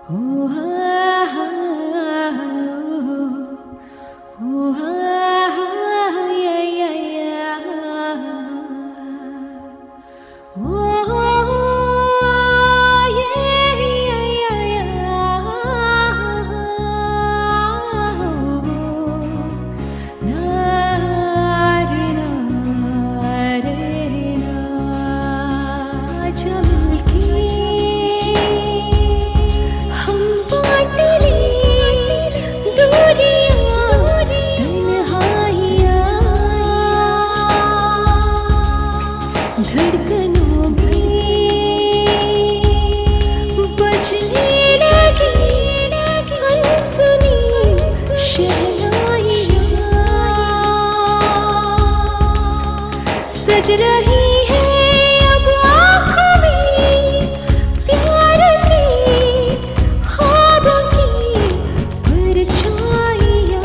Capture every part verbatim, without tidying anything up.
सज रही है अब आँखों में प्यार की ख्वाबों की परछाइयाँ।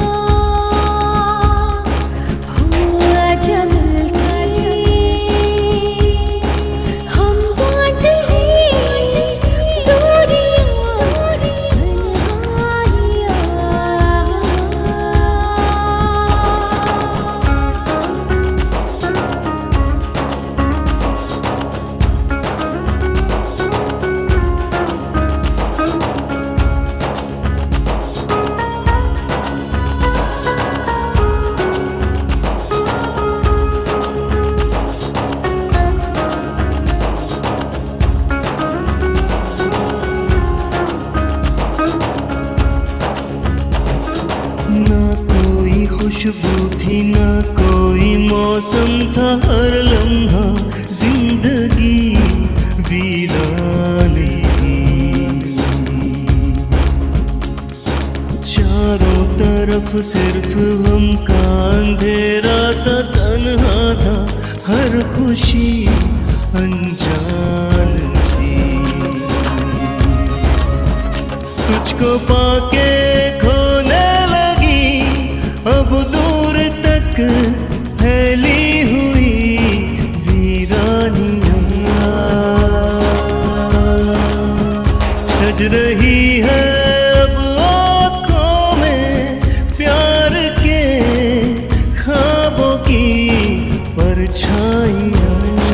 हो आजा मिलके हम बांट लें दूरियाँ तन्हाइयाँ। खुशबू थी ना कोई मौसम था, हर लम्हा जिंदगी वीरानी थी। चारों तरफ सिर्फ हम का अंधेरा था, तन्हा था हर खुशी अनजान थी। तुझको पाके खोने लगी अब दूर तक फैली हुई वीरानियाँ। सज रही है अब आँखों में प्यार के ख्वाबों की परछाइयाँ।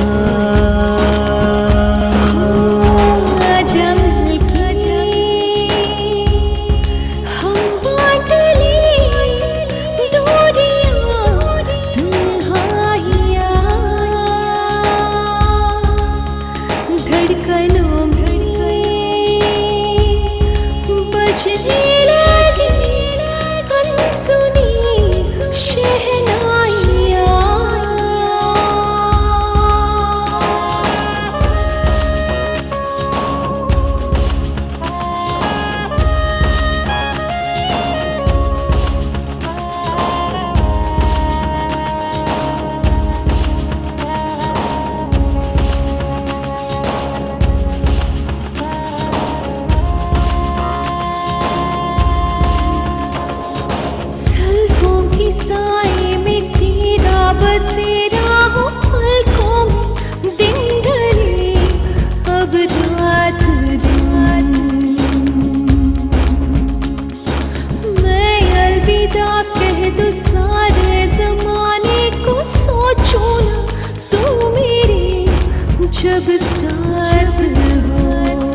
जब साथ हो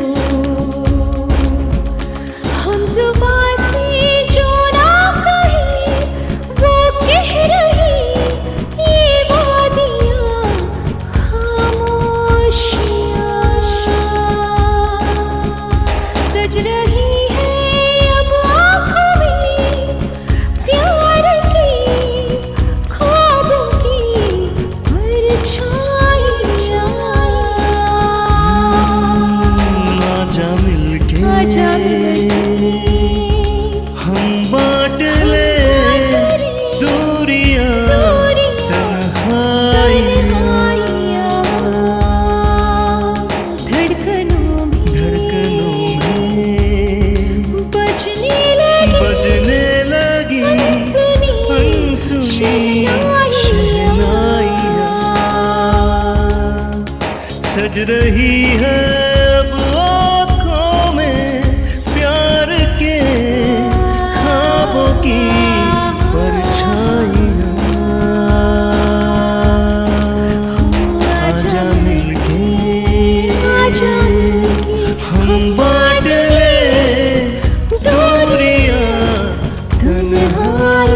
हम जुबान से जो ना कहे वो कह रही ये वादियाँ खामोशियाँ। सज रही है अब आँखों में प्यार की ख्वाबों की परछाइयाँ। हम बांट ले दूरियां तन्हाइयां। धड़कनों धड़कनों में बजने लगी बजने लगी अनसुनी शहनाइयां। सज रही है अब आँखों में जाएंगे हम बांट ले दूरियां, तन्हाई